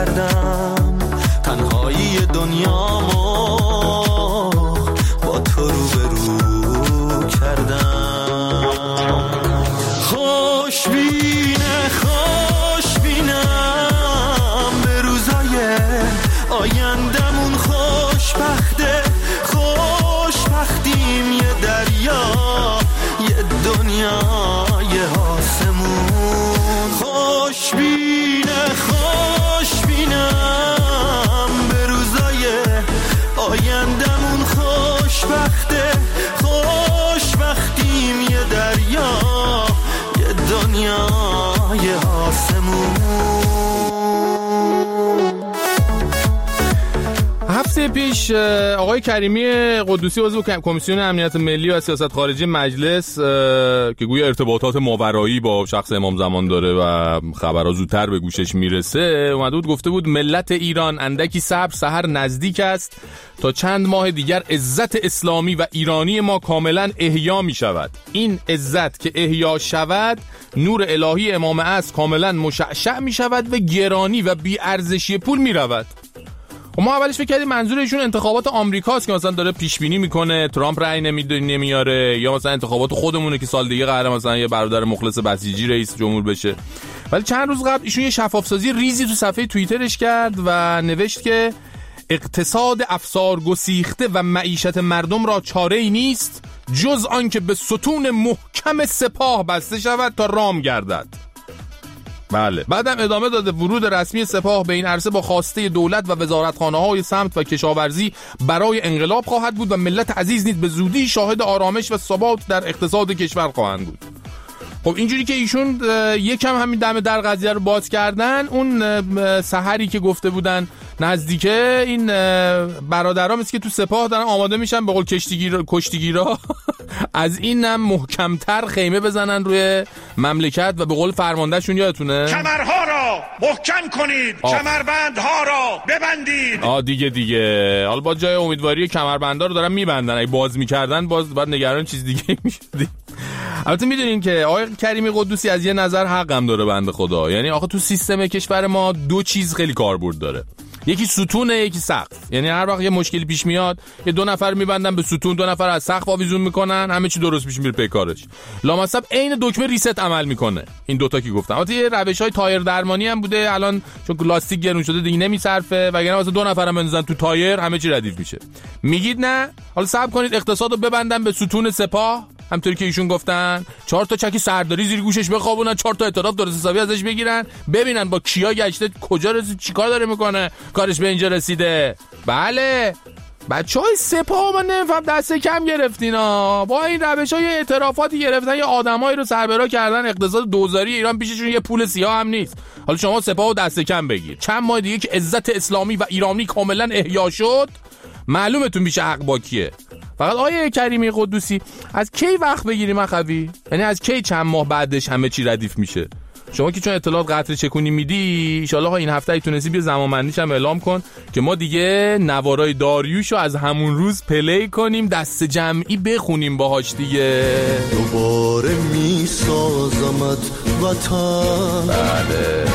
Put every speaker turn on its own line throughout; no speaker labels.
کردم، تنهایی دنیامو با تو روبرو کردم. خوشبینه خوشبینم به روزای آیندمون، خوشبخته خوشبختیم، یه دریا یه دنیا یه آسمون. خوشبینه خوشبینم به روزای آیندمون، خوشبخته خوشبختیم، یه دریا یه دنیا یه آسمون.
هفته پیش آقای کریمی قدوسی عضو کمیسیون امنیت ملی و سیاست خارجی مجلس که گویا ارتباطات ماورایی با شخص امام زمان داره و خبرها زودتر به گوشش میرسه، اومده بود گفته بود ملت ایران اندکی صبر، سحر نزدیک است تا چند ماه دیگر عزت اسلامی و ایرانی ما کاملا احیا می شود. این عزت که احیا شود، نور الهی امام عصر کاملا مشعشع می شود و گرانی و بی ارزشی پول می رود. و ما اولش فکر کردیم منظور ایشون انتخابات آمریکاست که مثلا داره پیش بینی میکنه ترامپ رأی نمیاره، یا مثلا انتخابات خودمونه که سال دیگه قراره مثلا یه برادر مخلص بسیجی رئیس جمهور بشه. ولی چند روز قبل ایشون یه شفافسازی ریزی تو صفحه توییترش کرد و نوشت که اقتصاد افسار گسیخته و معیشت مردم را چاره‌ای نیست جز آن که به ستون محکم سپاه بسته شود تا رام گردد. بله. بعدم ادامه داده ورود رسمی سپاه به این عرصه با خواسته دولت و وزارتخانه‌های سمت و کشاورزی برای انقلاب خواهد بود و ملت عزیز نیز به زودی شاهد آرامش و ثبات در اقتصاد کشور خواهند بود. خب اینجوری که ایشون یکم همین دم در قضیه رو باز کردن، اون سحری که گفته بودن نزدیکه این برادرام است که تو سپاه دارن آماده میشن به قول کشتیگیرا از اینم محکمتر خیمه بزنن روی مملکت و به قول فرماندهشون یادتونه
کمرها را محکم کنید، کمربندها را ببندید.
دیگه حالا با جای امیدواری کمربندا رو دارن میبندن، اگه باز میکردن باز بعد نگران چیز دیگه میشدیم. البته میدونین که آقای کریمی قدوسی از یه نظر حقم داره بنده خدا. یعنی آخه تو سیستم کشور ما دو چیز خیلی کاربرد داره، یکی ستونه یکی سقف. یعنی هر وقت یه مشکلی پیش میاد یه دو نفر میبندن به ستون، دو نفر از سقف آویزون میکنن، همه چی درست میشه، میره پی کارش. لامصب عین دکمه ریست عمل میکنه. این دوتا که گفتم البته یه روش‌های تایر درمانی هم بوده، الان چون لاستیک گرون شده دیگه نمیصرفه، وگرنه واسه دو نفرم بندازن تو تایر همه چی ردیف میشه. میگید نه حالا صبر کنید اقتصادو ببندن به ستون سپاه، همونطوری که ایشون گفتن 4 تا چکی سرداری زیر گوشش بخوابونن، 4 تا اعتراف درست حسابی ازش بگیرن، ببینن با کیا گشته، کجا رسید، چیکار داره میکنه، کارش به اینجا رسیده. بله بچهای سپاه من نمیفهم دست کم گرفتین ها، با این روش‌های اعترافاتی گرفتن یه آدمایی رو سربرا کردن، اقتصاد دوزاری ایران پیششون یه پول سیاه هم نیست. حالا شما سپاهو دست کم بگیر، چند ماه دیگه که عزت اسلامی و ایرانی کاملا احیا شد معلومتون میشه حق با کیه. فقط آیه کریمی قدوسی از کی وقت بگیریم اخوی؟ یعنی از کی چند ماه بعدش همه چی ردیف میشه؟ شما که چون اطلاعات قطره چکونی میدی ان شاءالله این هفته ای تونستی بیا زمانبندیش هم اعلام کن که ما دیگه نوارای داریوشو از همون روز پلی کنیم، دست جمعی بخونیم باهاش دیگه.
دوباره میسازمت وطن،
بله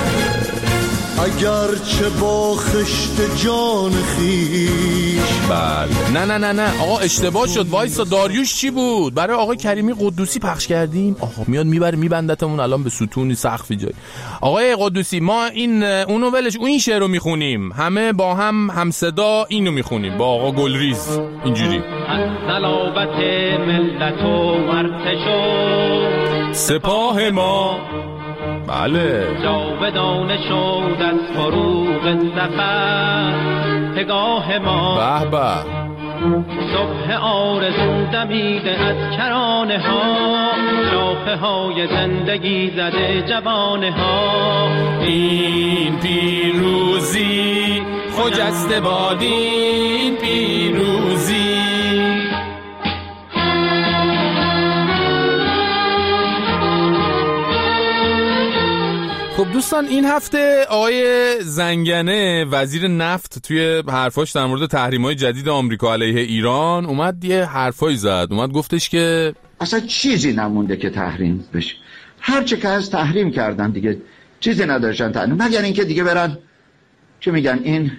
اگر چه با خشت جان خیش.
بله نه آقا اشتباه شد، وایسا داریوش چی بود؟ برای آقای کریمی قدوسی پخش کردیم. آقا میاد میبره میبندتمون الان به ستونی سقفی جای. آقای قدوسی ما اونو ولش، این شعر رو میخونیم همه با هم صدا اینو میخونیم با آقا گلریز اینجوری.
صلابت ملت و ارتش و
سپاه ما بله
جاودانه شد از فروغ سفر پگاه ما.
به به
صبح آرزو دمیده از کرانه ها، شاخه های زندگی زده جوانه ها.
این پیروزی خجسته باد، این پیروزی. خب دوستان این هفته آقای زنگنه وزیر نفت توی حرفاش در مورد تحریم‌های جدید آمریکا علیه ایران اومد یه حرفایی زد. اومد گفتش که
اصلا چیزی نمونده که تحریم بشه، هر چه که از تحریم کردن دیگه چیزی نداشتن تحریم، مگر اینکه دیگه برن چه میگن این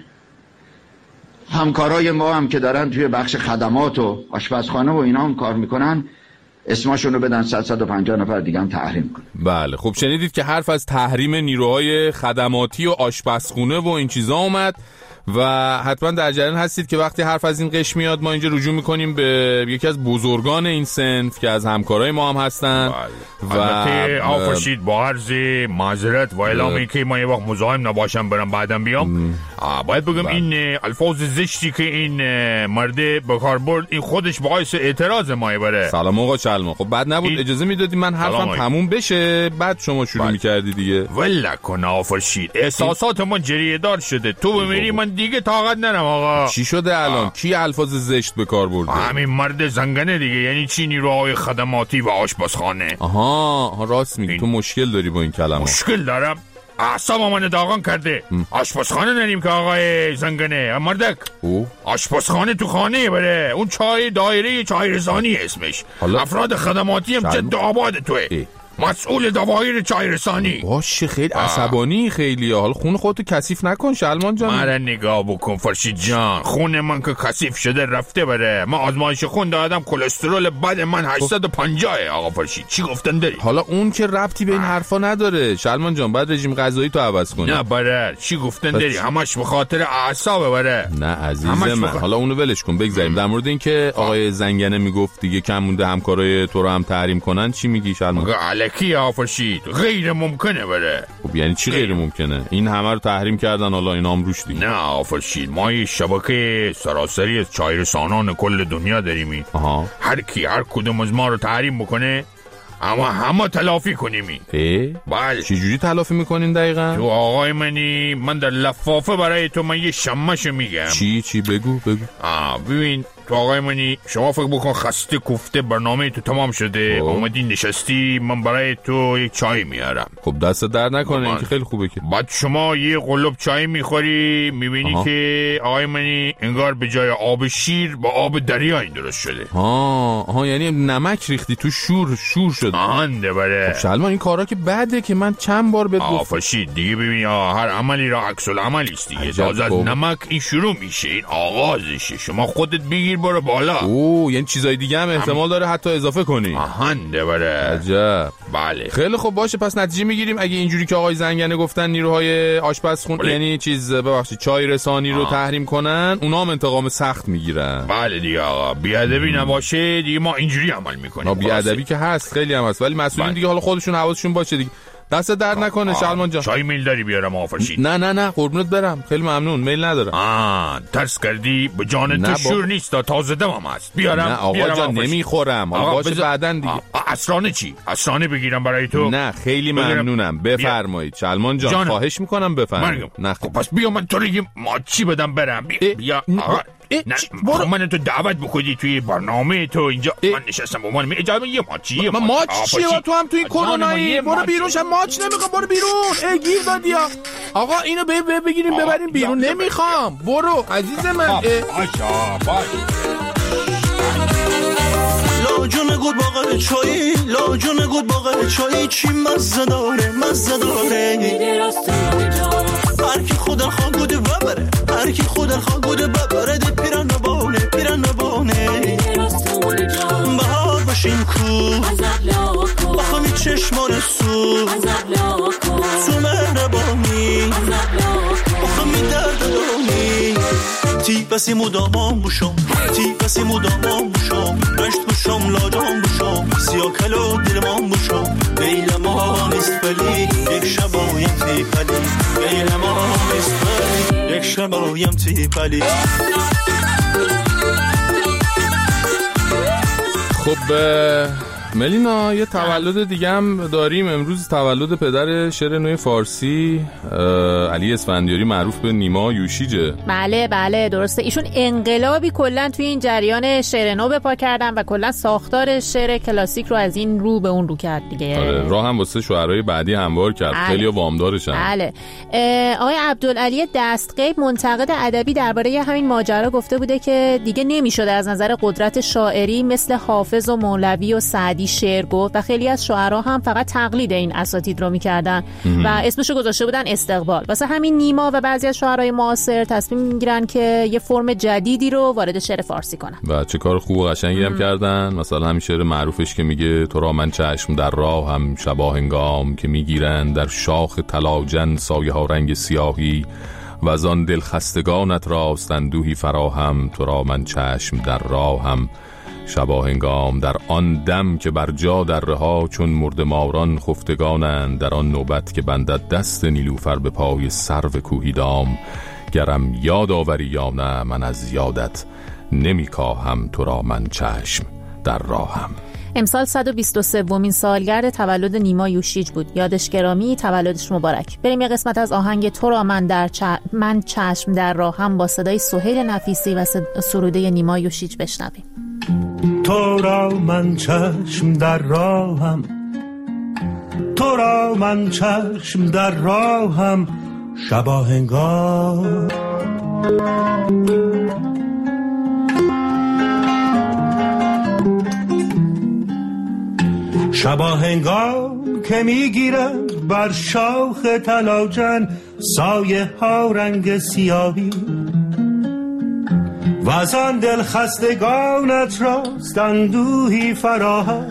همکارای ما هم که دارن توی بخش خدمات و آشپزخانه و اینا هم کار میکنن اسمشون رو بدن 150 نفر دیگه هم تحریم کنن.
بله خب شنیدید که حرف از تحریم نیروهای خدماتی و آشپزخونه و این چیزا اومد و حتما در جریان هستید که وقتی حرف از این قش میاد ما اینجا رجوع میکنیم به یکی از بزرگان این صنف که از همکارای ما هم هستن.
و البته آفرشید با عرض معذرت و اعلامی که ما یه وقت مزاحم نباشم برم بعدم بیام، باید بگم این الفاظ زشتی که این مرده به کار برد این خودش باعث اعتراض ما بره.
سلام آقا چلمه. خب بعد نبود اجازه میدادی من حرفم تموم بشه بعد شما شروع میکردی دیگه.
ولله کن آفرشید، احساسات ما جریه دار شده، تو بمیری من دیگه طاقت نرم آقا.
چی شده الان؟ کی الفاظ زشت به کار برده؟
همین مرد زنگنه دیگه. یعنی چی نیروهای خدماتی و آشپزخانه؟
آها راست میگی. تو مشکل داری با این کلمه؟
مشکل دارم، اعصاب من داغان کرده. آشپزخانه نریم که آقای زنگنه مردک. آشپزخانه تو خانه بره. اون چای دایره چای رسانی اسمش. افراد خدماتی هم جد آباد توه. مسئول دوایر چای رسانی.
باشه خیلی عصبانی خیلی. حالا خون خودتو کثیف نکن شلمان جان.
مرا نگاه بکن فرشید جان، خون من که کثیف شده رفته بره. من آزمایش خون دادم کلسترول بد من 850 آقا فرشید. چی گفتن داری؟
حالا اون که ربطی به این حرفا نداره شلمان جان. بعد رژیم غذایی تو عوض کنی.
نه برر چی گفتن داری؟ همش به خاطر اعصاب بره.
نه عزیز من حالا اونو ولش کن بگذاریم. در مورد این که آقای زنگنه میگفت دیگه کم مونده همکارای تو رو هم تحریم کنن چی میگی شلمان؟
کی آفرشید غیر ممکنه بره.
خب یعنی چی غیر ممکنه؟ این همه رو تحریم کردن حالا اینا هم روش دیگه.
نه آفرشید ما یه شبکه سراسری از چای رسانان کل دنیا داریم. هر کی هر کدوم از ما رو تحریم بکنه اما همه تلافی کنیمی.
بله. چی جوری تلافی میکنین دقیقاً؟
تو آقای منی من در لفافه برای تو من یه شمشو میگم.
چی بگو
ببین تو آقای منی شما فکر بکن خسته کوفته برنامه تو تمام شده اومدی نشستی من برای تو یک چای میارم.
خب دست درد نکنه این که خیلی خوبه که.
بعد شما یه قلوب چای میخوری میبینی که آقای منی انگار به جای آب شیر با آب دریا این درست شده.
یعنی نمک ریختی تو شور شده.
آهنده بره.
خب شلمان این کارا که بده که من چند بار بهت گفتم.
آفرشید دیگه ببین هر عملی را عکس العملی است دیگه. تازه از نمک این شروع میشه، این آغازشه. شما خودت بگیر برو بالا.
یعنی چیزای دیگه هم احتمال داره حتی اضافه کنی.
آهنده بره.
عجب.
بله
خیلی خوب باشه پس نتیجه میگیریم اگه اینجوری که آقای زنگنه گفتن نیروهای آشپزخونه یعنی چای رسانی رو تحریم کنن اونا هم انتقام سخت میگیرن.
بله دیگه آقا بیادبی نباشه دیگه ما اینجوری عمل میکنیم.
بیادبی که هست خیلی هم هست ولی مسئولین دیگه حالا خودشون حواسشون باشه دیگه. دست درد نکنه شلمان جان.
چای میل داری بیارم آفرشید؟
نه قربونت برم خیلی ممنون میل ندارم.
ترس کردی به جان تو شور نیست تازه دمم هست. بیارم.
نه آقا جان نمیخورم. باشه بعدن دیگه.
عصرانه چی؟ عصرانه بگیرم برای تو؟
نه خیلی ممنونم بفرمایید شلمان جان خواهش میکنم بفرمایید.
نه پس بیا من تو رو یه ماچی بدم برم. بیا آقا نه من تو دعوت بکنی توی برنامه تو اینجا من نشستم با من اجازه یه ماچی
ماچ چیه تو هم توی کرونایی برو بیرون شم ماچ نمیخوام برو بیرون گیر دادی آقا اینو بگیریم ببریم بیرون نمیخوام برو عزیز من
لاجون گود باقل چایی لاجون گود باقل چایی چی مزه داره هر کی خود خواهد گوده ببره هر کی خود خواهد گوده ببره ده پیران نبانه بهار باشیم کو بخوامی چشمان سو تو مهربانی بخوامی درد دانی تی بسی مدامان بوشم رشت بوشم لادام بوشم سیاه کلو دلمان بوشم بیل ما نیست ولی یک شبایم تی پلی بیل ما نیست ولی یک شبایم تی پلی.
خب ملینا یه تولد دیگه هم داریم امروز تولد پدر شعر نو فارسی علی اسفندیاری معروف به نیما یوشیجه.
بله درسته ایشون انقلابی کلا توی این جریان شعر نو به پا کردن و کلا ساختار شعر کلاسیک رو از این رو به اون رو کرد دیگه.
راه هم واسه شاعرای بعدی هموار کرد. خیلی وامدارشن.
بله آقای عبدالعلی دستغیب منتقد ادبی درباره همین ماجرا گفته بوده که دیگه نمیشده از نظر قدرت شاعری مثل حافظ و مولوی و سعدی اومدی شعر گفت و خیلی از شاعرها هم فقط تقلید این اساتید رو میکردن و اسمشو گذاشته بودن استقبال. واسه همین نیما و بعضی از شاعرای معاصر تصمیم میگیرن که یه فرم جدیدی رو وارد شعر فارسی کنن و
چه کار خوب و قشنگی هم کردن. مثلا همین شعر معروفش که میگه تو را من چشم در راه هم شبا هنگام که میگیرن در شاخ طلاجن سایه ها رنگ سیاهی و از آن دل خستگانت راست اندوهی فراهم تو را من چشم در راه هم شبا هنگام در آن دم که بر جا در رها چون مرد ماران خفتگانند در آن نوبت که بندد دست نیلوفر به پای سرو کوهی دام گرم یاد آوری یا نه من از یادت نمی کاهم تو را من چشم در راهم.
امسال 123مین سالگرد تولد نیما یوشیج بود. یادش گرامی، تولدش مبارک. بریم یه قسمت از آهنگ تو را من چشم در راهم با صدای سهیل نفیسی و سروده نیما یوشیج بشنویم.
تو را من چشم در راهم، تو را من چشم در راهم شبا هنگام شبا هنگام که میگیرند بر شاخ طلاجن سایه ها رنگ سیاهی و از آن دل خستگانت راست اندوهی فراهم.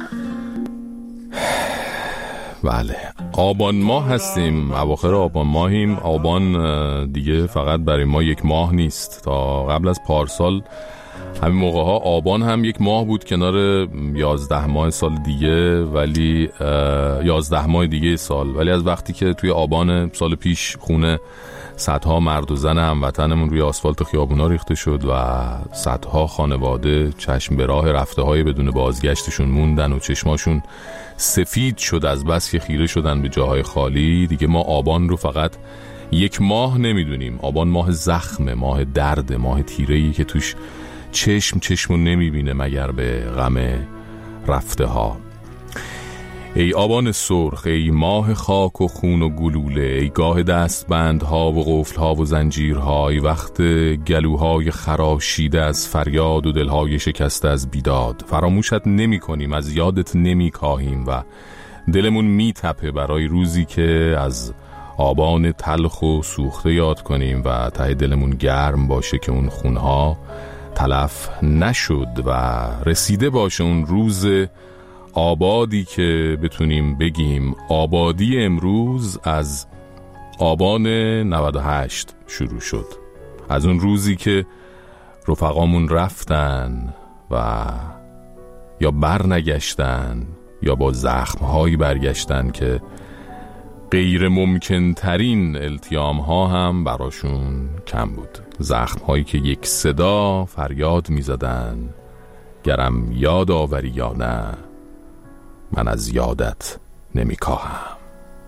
بله، آبان ماه هستیم، اواخر آبان ماهیم. آبان دیگه فقط برای ما یک ماه نیست. تا قبل از پارسال همین موقع ها آبان هم یک ماه بود کنار 11 ماه سال دیگه، ولی 11 ماه دیگه سال. ولی از وقتی که توی آبان سال پیش خونه صدها مرد و زن هموطنمون روی آسفالت خیابونا ریخته شد و صدها خانواده چشم به راه رفته های بدون بازگشتشون موندن و چشماشون سفید شد از بس که خیره شدن به جاهای خالی. دیگه ما آبان رو فقط یک ماه نمیدونیم. آبان ماه زخمه، ماه درد، ماه تیره‌ای که توش چشمو نمیبینه مگر به غم رفته ها. ای آبان سرخ، ای ماه خاک و خون و گلوله، ای گاه دستبندها و قفلها و زنجیرها، ای وقت گلوهای خراشیده از فریاد و دلهای شکسته از بیداد. فراموشت نمی کنیم، از یادت نمی کاهیم و دلمون می تپه برای روزی که از آبان تلخ و سوخته یاد کنیم و ته دلمون گرم باشه که اون خونها تلف نشد و رسیده باشه اون روز آبادی که بتونیم بگیم آبادی امروز از آبان 98 شروع شد. از اون روزی که رفقامون رفتن و یا برنگشتن یا با زخمهایی برگشتن که غیر ممکن ترین التیام ها هم براشون کم بود. زخم هایی که یک صدا فریاد می زدن گرم یاد آوری یا نه من از یادت نمی کاهم.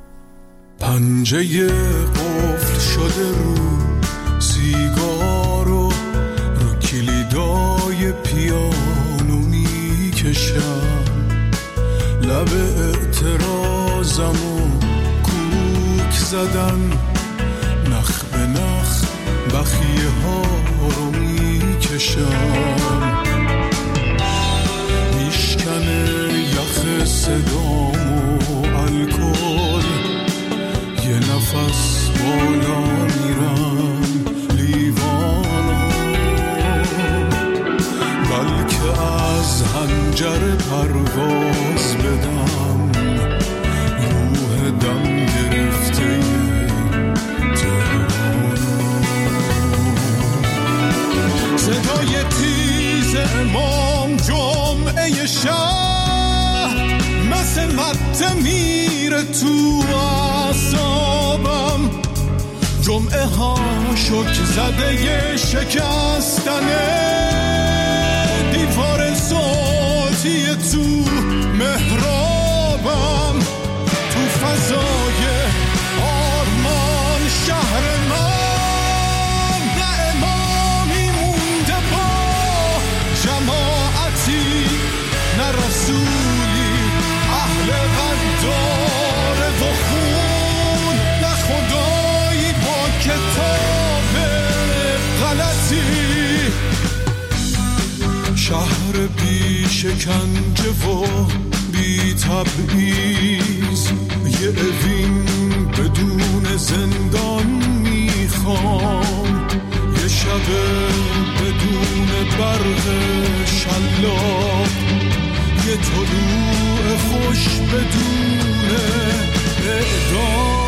پنجه قفل شده رو سیگار و رو کلیدای پیانو می کشم، لب اعتراضم و کوک زدن نخ به نخ بخیه ها رو می کشم، میشکنه یخ صدام و الکل، یه نفس بالا میرم لیوانو، بلکه از حنجر پرواز بدم روح دم گرفته صدای تیز امام جمعه شهر مثل مد میره تو اعصابم، جمعه ها شک زده شکستن دیوار صوتی تو محرابم، تو فضای آرمان شهر من نه رسولی اهل غداره و خون، نه خدایی با کتاب غلطی، شهر بی شکنجه و بی تبعیض، یه اوین بدون زندان میخوام، یه شب بدون برق شلاق، یه طلوع خوش بدون اعدام.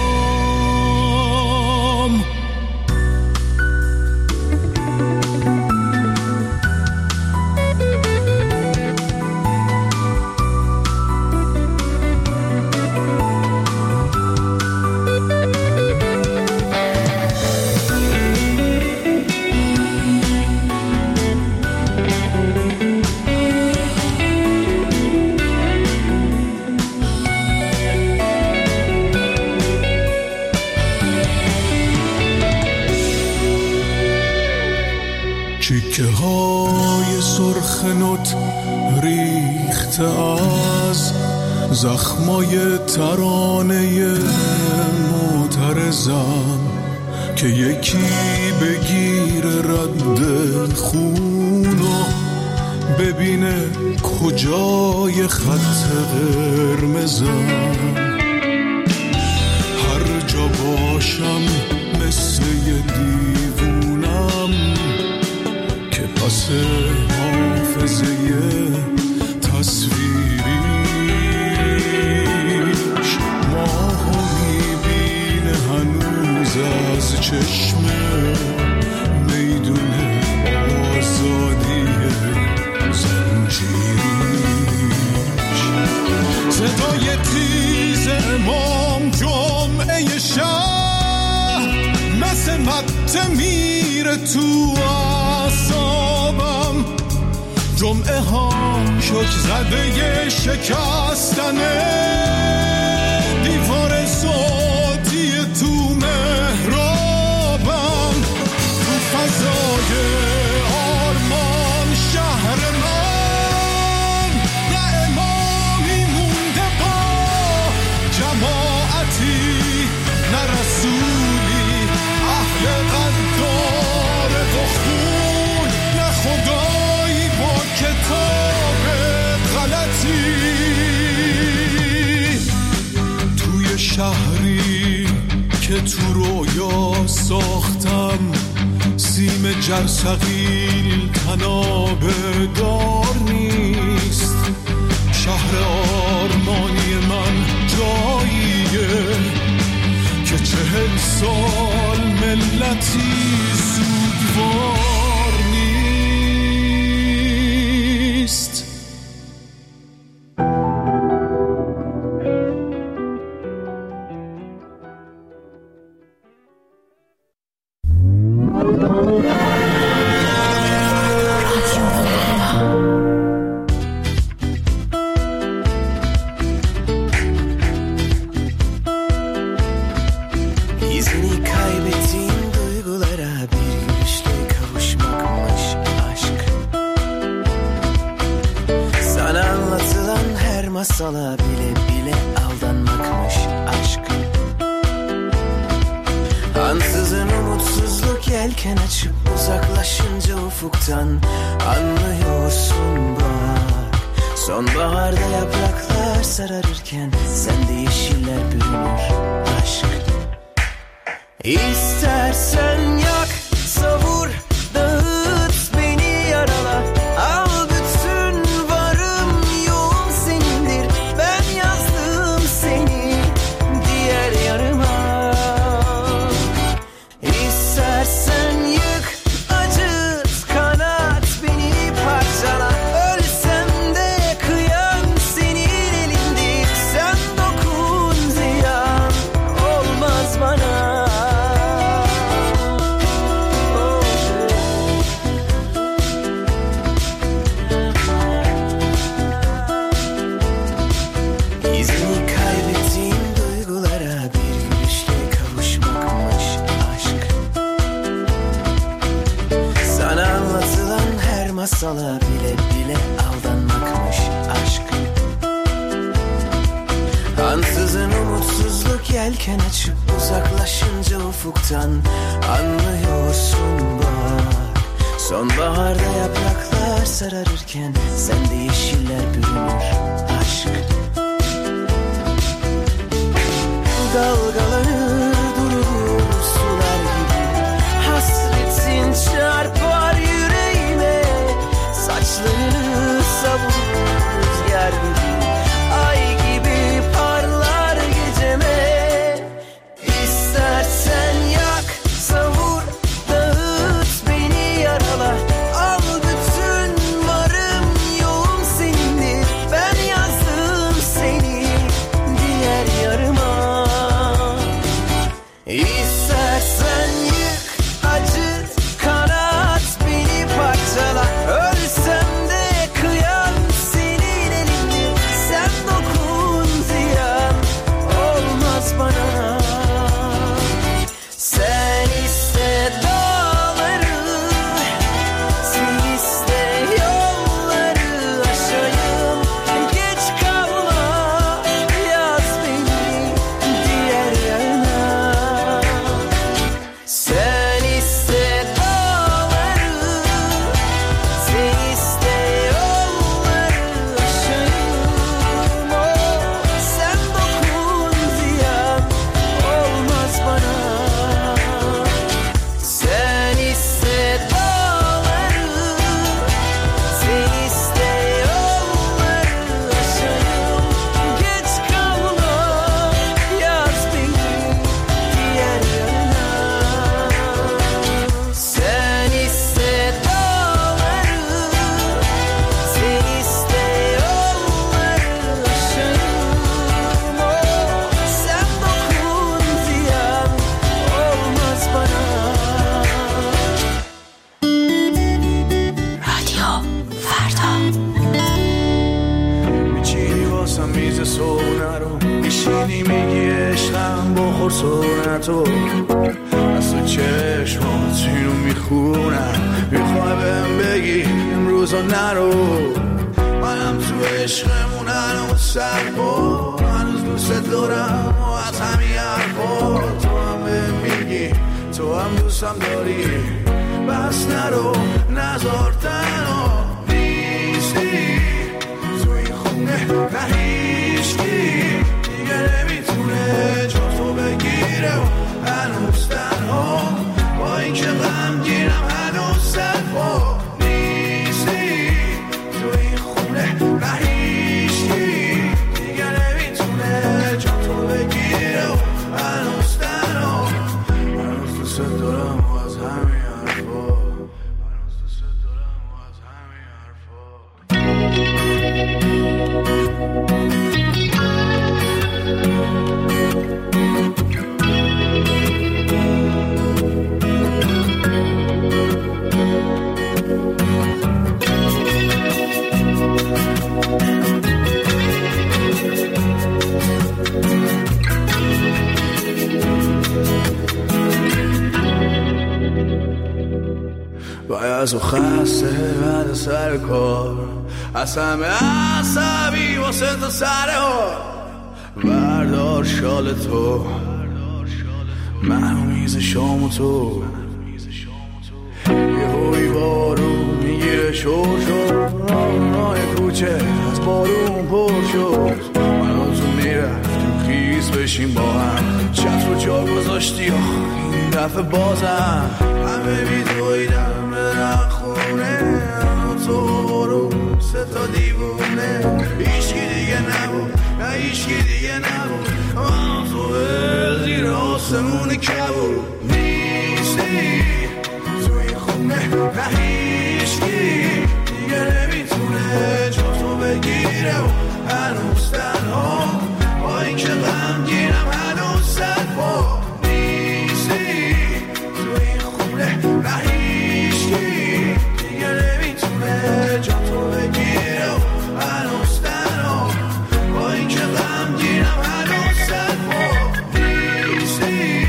چیکه های سرخ نوت ریخته از زخمای ترانه معترضم، که یکی بگیر رد خونو ببینه کجای خط قرمزم. هر جا باشم مثل یه دیوونم که پس حافظه تصویریش ماهو میبینه هنوز از چشم میدون آزادی زنجیریش. صدای تیز امام جمعه شهر مثل مته میره تو اعصابم. جمعه ها شک زده شکستن دیوار صوتی تو محرابم. تو فضای آرمان شهر من نه امامی مونده با جماعتی، نه رسولی اهل قدار و خون، نه خدایی با کتاب غلطی. توی شهری که تو رویا ساختم، سیم جرثقیل تناب دار نیست. شهر آرمانی من جاییه که 40 سال ملتی سوگوار نیست.
Masala bile bile aldanmakmış aşk. Ansızın umutsuzluk yelken açıp uzaklaşınca ufuktan anlıyorsun bak. Sonbaharda yapraklar sararırken sende yeşiller bürünür aşk. İstersen yak, savur, dağıt beni yarala. Al bütün varım yoğum senindir. Ben yazdım seni diğer yarıma. İstersen yık, acıt, kanat beni parçala. Ölsem de kıyam senin elindir. Sen dokun ziyan olmaz bana. Masala bile bile aldanmakmış aşk. Ansızın umutsuzluk yelken açıp uzaklaşınca ufuktan anlıyorsun bak. Sonbaharda yapraklar sararırken sende yeşiller bürünür aşk. Dalgalanır durur sular gibi, hasretin çarpar yüreğime. Saçlarını savurur rüzgar gibi, ay gibi parlar geceme. İstersen yak, savur, dağıt beni yarala. Al bütün varım yoğum senindir. Ben yazdım seni diğer yarıma. İstersen yık, acıt, kanat, beni parçala. Ölsem de kıyam senin elindir. Sen dokun ziyan olmaz bana. Sen iste dağları, sen iste yolları aşayım. Geç kalma, yaz beni diğer yana. Sen iste dağları, sen iste yolları aşayım. Oh, sen dokun ziyan olmaz bana. Sen iste dağları, sen iste yolları aşayım. Geç kalma, yaz beni diğer yana. Sen iste dağları, sen iste yolları aşayım. Oh, sen dokun ziyan olmaz bana. رادیو فردا
میچینی واسم میز صبحونه رو، میشینی میگی عشقم بخور سرنتو. از تو چشمات اینو میخونم، میخوای بهم بگی امروزا نرو. منم تو عشقمون هنوز سرپا، هنوز دوست دارم و از همین حرفا. تو هم بهم میگی تو هم دوستم داری، بس نرو نزار تنها. نیستی تو این خونه نه هیچکی دیگه نمیتونه جا تو بگیره و هنوز تنها. با این که غمگینم هنوز سرپا. نیستی تو این خونه نه هیچکی دیگه نمیتونه جا تو بگیره و هنوز تنها. هنوز دوست دارم و از همین حرفا. هنوز دوست دارم و از همین حرفا. از و خسته بعد سر کار، از همه عصبی واسه تو سر ها. بردار شال تو، منو میز شام تو. یه هوی بارون میگیره شور شد، راه کوچه از بارون پر شد. منو تو میرفتیم خیز بشیم با هم، چتر و جا گذاشتی این دفعه بازم. همه بیدویدم برم خونه، تو برو سه تا دیوونه. هیچکی دیگه نبود، نه هیچکی دیگه نبود. تو زیر آسمون کبود. نیستی تو این خونه نه هیچکی دیگه نمیتونه جا تو بگیره و هنوز تنها. با این که غمگینم هنوز سرپا. نیستی تو این خونه نه هیچکی دیگه نمیتونه جا تو بگیره و هنوز تنها. با این که غمگینم هنوز سرپا. نیستی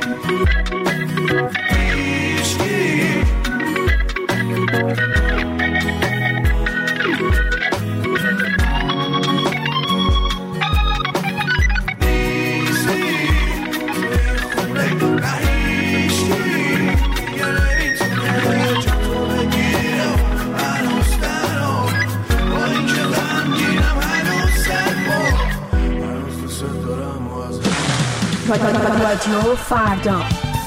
هیچکی.
رادیو فردا.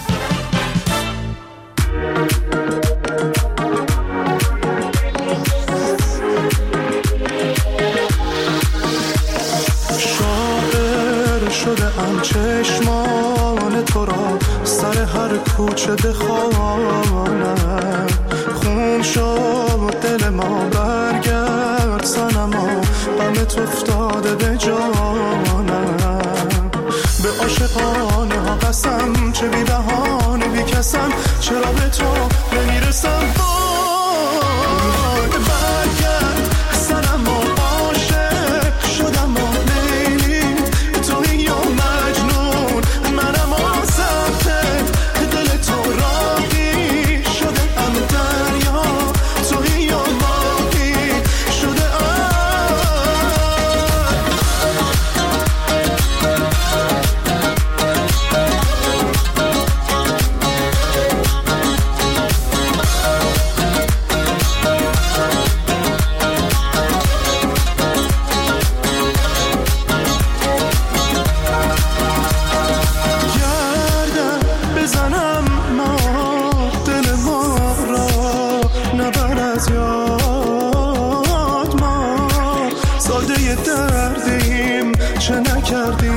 شاعر شده ام چشمان تو را سر هر کوچه بخوانم، خون شد دل ما برگرد صنما، غمت افتاده به جانم. به عاشقانه ها قسم، چه بی بهانه بی کسم، چرا به تو نمیرسم. برگرد صنما، عاشق شدم و لیلی، توی یا مجنون منم آسفتت، دل تو راقی شده ام دریا، توی یا ماهی شده چه نکردیم